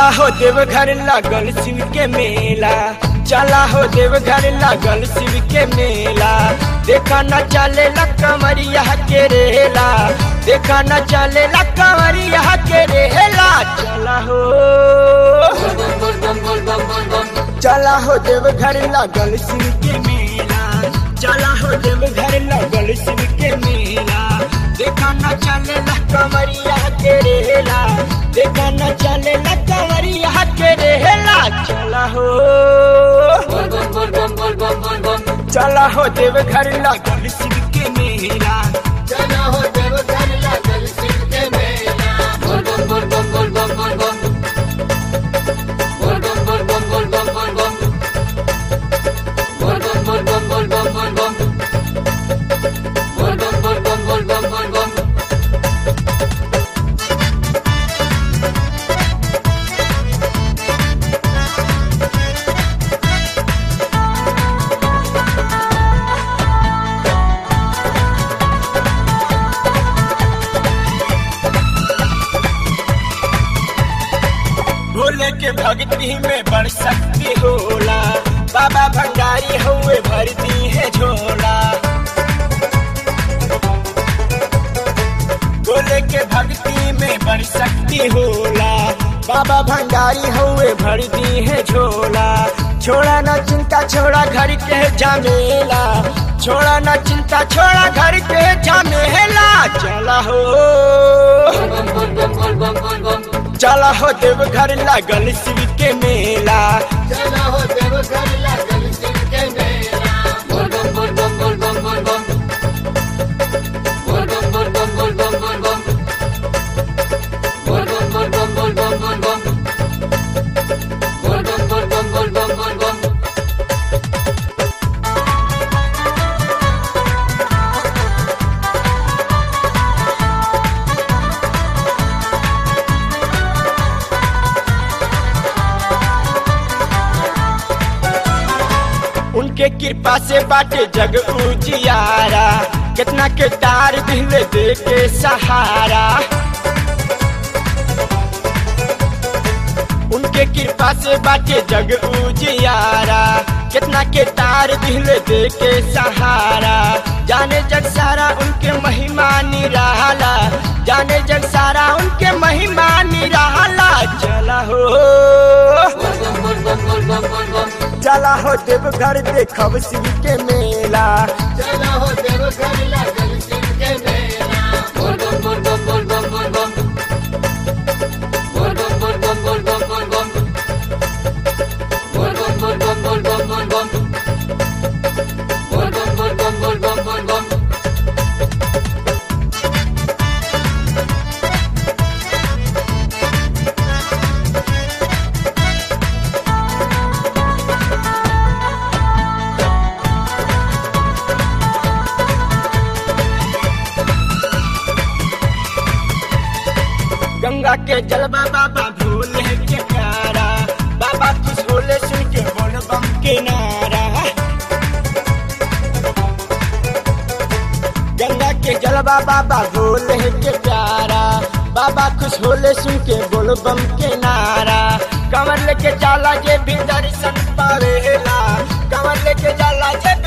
चला हो देवघर लागल शिव के मेला, चला हो देवघर लागल शिव के मेला। देखा न चले कमरिया के रेला, देखा न चले कमरिया के रेला। चला हो चला हो देवघर लागल शिव के मेला, चला हो देवघर लागल शिव के मेला। देखा न चले कमरिया के रेला, देखा न चले कमरिया के रेला। चला हो चला हो देवघर लागल शिव के मेला, चला हो देवघर लागल शिव के मेला। बोल बम बोल बम बोल बम बोल बम बोल बम बोल बम बोल बम बोल बम बोल बम बोल बम बोल बम बोल बम बोल बम बोल बम बोल बम बोल बम। भोले के भक्ति में बड़ शक्ति होला, बाबा भंडारी हुए भर दी है झोला। भोले के भक्ति में बड़ शक्ति होला, बाबा भंडारी हुए भर दी है झोला। छोड़ा न चिंता छोड़ा घर के झमेला, छोड़ा न चिंता छोड़ा घर के झमेला। चला हो चला हो देवघर लागल शिव के मेला, चला हो देवघर लागल शिव के मेला। बोल बम बोल बम बोल बम बोल बम बोल बम बोल बम बोल बम बोल बम बोल बम बोल बम बोल बम बोल बम बोल बम बोल बम बोल बम बोल बम। उनके कृपा से बाटे जग उजियारा, कितना के तार दिल दे के सहारा। उनके कृपा से बाटे जग उजियारा, कितना के तार दिल दे के सहारा। जाने जग सारा उनके महिमा निराला, जाने जग सारा उनके महिमा निराला। चला हो चला हो देवघर देखब शिव के मेला, चला हो देवघर लागल शिव के मेला। बोल बम बोल बम बोल बम बोल बम बोल बम बोल बम बोल बम बोल बम बोल बम बोल बम बोल बम बोल बम बोल बम बोल बम बोल बम बोल बम। गंगा के जलवा बाबा भोले के प्यारा, बाबा खुश होले सुन के बोल बम के नारा। गंगा के जलवा बाबा भोले के प्यारा, बाबा खुश होले सुन के बोल बम के नारा। कमर लेके जाला जे भी दर्शन पावेला, कमर लेके जाला जे